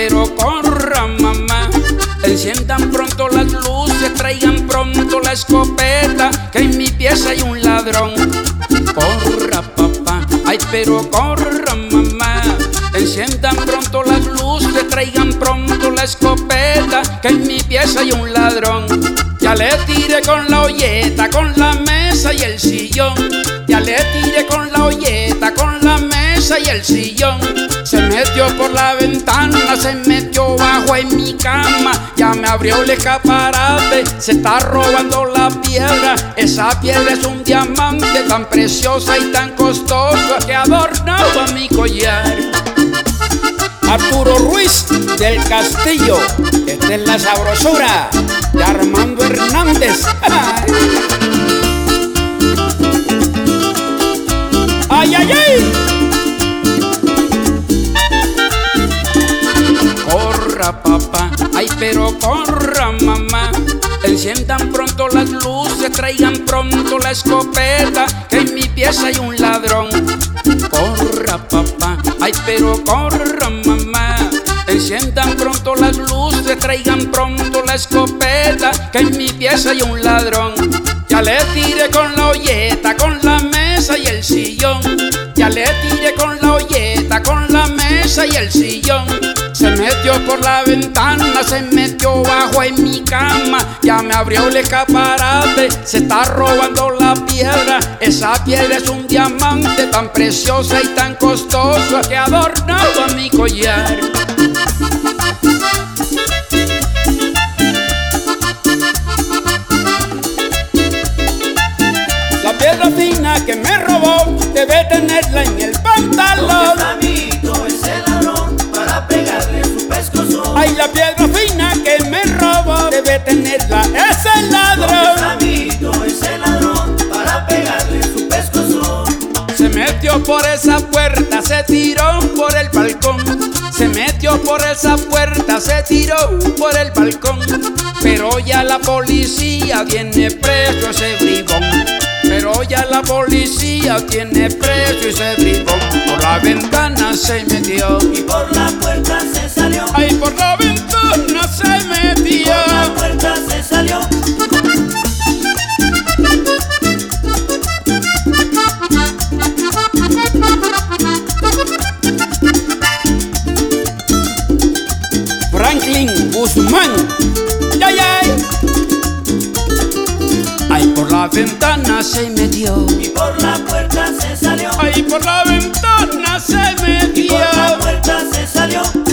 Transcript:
pero corra mamá. Enciendan pronto las luces, traigan pronto la escopeta, que en mi pieza hay un ladrón. Corra papá, ay pero corra mamá. Enciendan pronto las luces, traigan pronto la escopeta, que en mi pieza hay un ladrón. Ya le tiré con la olleta, con la mesa y el sillón. Ya le tiré con la olleta, con la mesa y el sillón. Se metió por la ventana, se metió bajo en mi cama. Ya me abrió el escaparate, se está robando la piedra. Esa piedra es un diamante tan preciosa y tan costosa que adornaba mi collar. Arturo Ruiz del Castillo, esta es la sabrosura de Armando Hernández. ¡Ay, ay, ay! Corra papá, ay pero corra mamá. Enciendan pronto las luces, traigan pronto la escopeta, que en mi pieza hay un ladrón. Corra papá, ay pero corra mamá. Enciendan pronto las luces, traigan pronto la escopeta, que en mi pieza hay un ladrón. Ya le tiré con la olleta, con la mesa y el sillón. Ya le tiré con la olleta, con la mesa y el sillón. Se metió por la ventana, se metió bajo en mi cama. Ya me abrió el escaparate, se está robando la piedra. Esa piedra es un diamante tan preciosa y tan costosa que adornaba mi collar. La piedra fina que me robó debe tenerla en el pantalón. ¿Dónde está ese ladrón para pegarle su pescozón? Ay, la piedra fina que me robó debe tenerla ese ladrón. ¿Dónde está ese ladrón para pegarle su pescozón? Se metió por esa puerta, se tiró por el balcón. Se metió por esa puerta, se tiró por el balcón. Pero ya la policía tiene preso ese bribón. Pero ya la policía tiene preso ese bribón. Por la ventana se metió y por la puerta se salió. Ay, por la ventana se metió. Por la puerta se salió. Franklin Guzmán. ¡Yay, yay! Ay, por la ventana se metió Y por la puerta se salió. ay, por la ventana se Y metió. por la puerta se salió.